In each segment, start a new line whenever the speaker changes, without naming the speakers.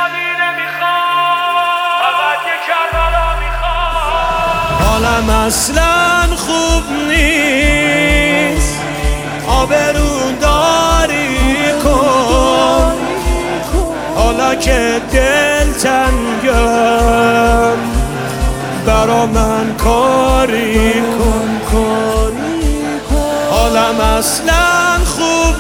زیادی نمیخوام، فقط یه کربلا میخوام.
حالم اصلا خوب نیست، آبروداری کن. حالا که دل تنگم برا من کاری کن. حالم اصلا خوب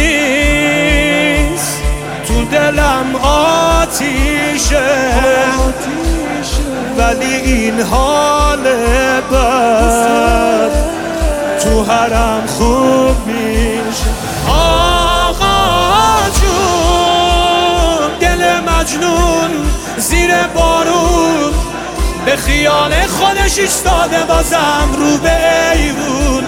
نیست، تو دلم آتیشه، ولی این حال بد تو حرم خوب میشه. آقا جون دل مجنون زیر بارون، به خیال خودش ایستاده بازم رو به ایوون.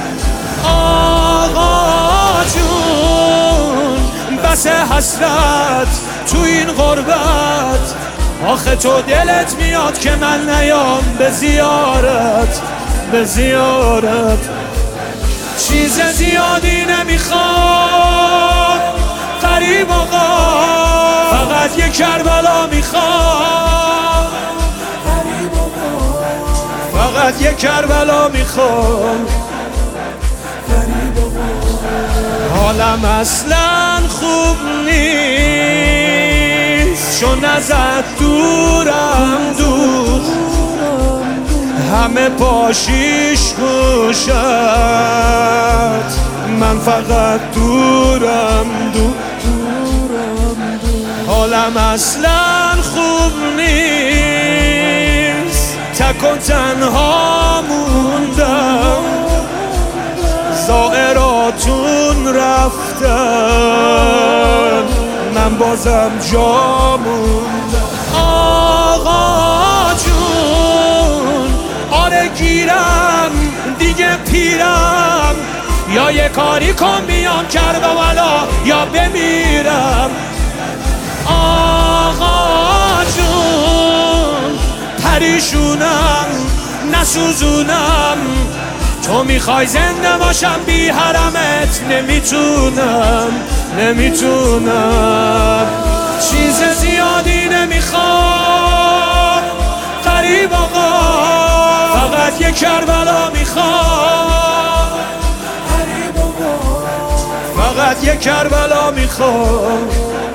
آقا جون بس حسرت تو این غربت، آخه تو دلت میاد که من نیام به زیارت. چیز زیادی نمیخوام غریب آقا، فقط یه کربلا میخوام. فقط یه کربلا میخوام. حالم اصلا خوب نیست، چون ازت دورم دور، همه پاشیش گوشت، من فقط دورم دور. حالم اصلا خوب نیست، تک و تنها موندم، زائراتون رفتن، من بازم جا موندم. آقا جون آره گیرم دیگه پیرم، یا یه کاری کن بیام کربلا یا بمیرم. آقا جون پریشونم نسوزونم، تو میخوای زنده باشم بی حرمت، نمیتونم. چیز زیادی نمیخوام غریب آقا، فقط یه کربلا میخوام. فقط یه کربلا میخوام.